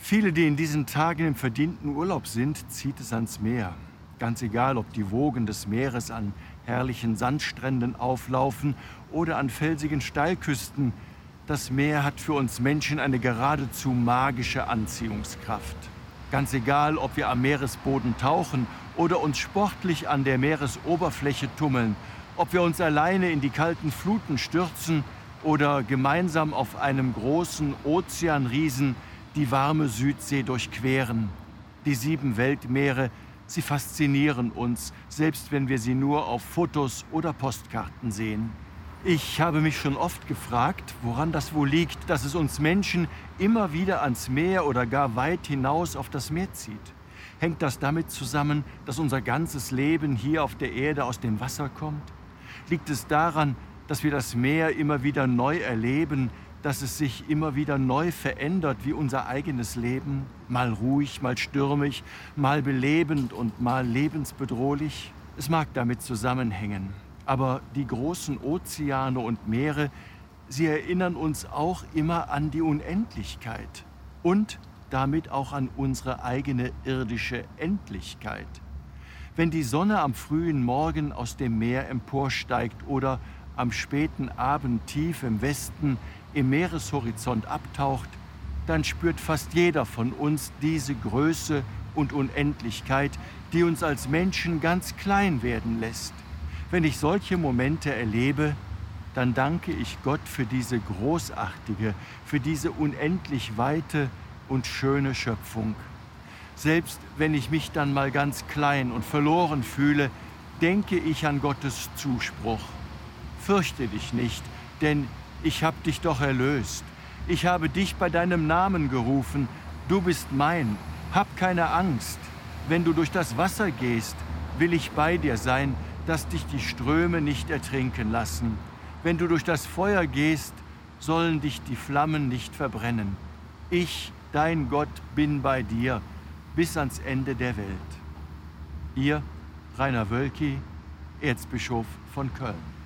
Viele, die in diesen Tagen im verdienten Urlaub sind, zieht es ans Meer. Ganz egal, ob die Wogen des Meeres an herrlichen Sandstränden auflaufen oder an felsigen Steilküsten. Das Meer hat für uns Menschen eine geradezu magische Anziehungskraft. Ganz egal, ob wir am Meeresboden tauchen oder uns sportlich an der Meeresoberfläche tummeln, ob wir uns alleine in die kalten Fluten stürzen oder gemeinsam auf einem großen Ozeanriesen die warme Südsee durchqueren. Die 7 Weltmeere, sie faszinieren uns, selbst wenn wir sie nur auf Fotos oder Postkarten sehen. Ich habe mich schon oft gefragt, woran das wohl liegt, dass es uns Menschen immer wieder ans Meer oder gar weit hinaus auf das Meer zieht. Hängt das damit zusammen, dass unser ganzes Leben hier auf der Erde aus dem Wasser kommt? Liegt es daran, dass wir das Meer immer wieder neu erleben, dass es sich immer wieder neu verändert wie unser eigenes Leben? Mal ruhig, mal stürmisch, mal belebend und mal lebensbedrohlich? Es mag damit zusammenhängen. Aber die großen Ozeane und Meere, sie erinnern uns auch immer an die Unendlichkeit und damit auch an unsere eigene irdische Endlichkeit. Wenn die Sonne am frühen Morgen aus dem Meer emporsteigt oder am späten Abend tief im Westen im Meereshorizont abtaucht, dann spürt fast jeder von uns diese Größe und Unendlichkeit, die uns als Menschen ganz klein werden lässt. Wenn ich solche Momente erlebe, dann danke ich Gott für diese großartige, für diese unendlich weite und schöne Schöpfung. Selbst wenn ich mich dann mal ganz klein und verloren fühle, denke ich an Gottes Zuspruch. Fürchte dich nicht, denn ich habe dich doch erlöst. Ich habe dich bei deinem Namen gerufen. Du bist mein. Hab keine Angst. Wenn du durch das Wasser gehst, will ich bei dir sein, dass dich die Ströme nicht ertrinken lassen. Wenn du durch das Feuer gehst, sollen dich die Flammen nicht verbrennen. Ich, dein Gott, bin bei dir bis ans Ende der Welt. Ihr, Rainer Wölki, Erzbischof von Köln.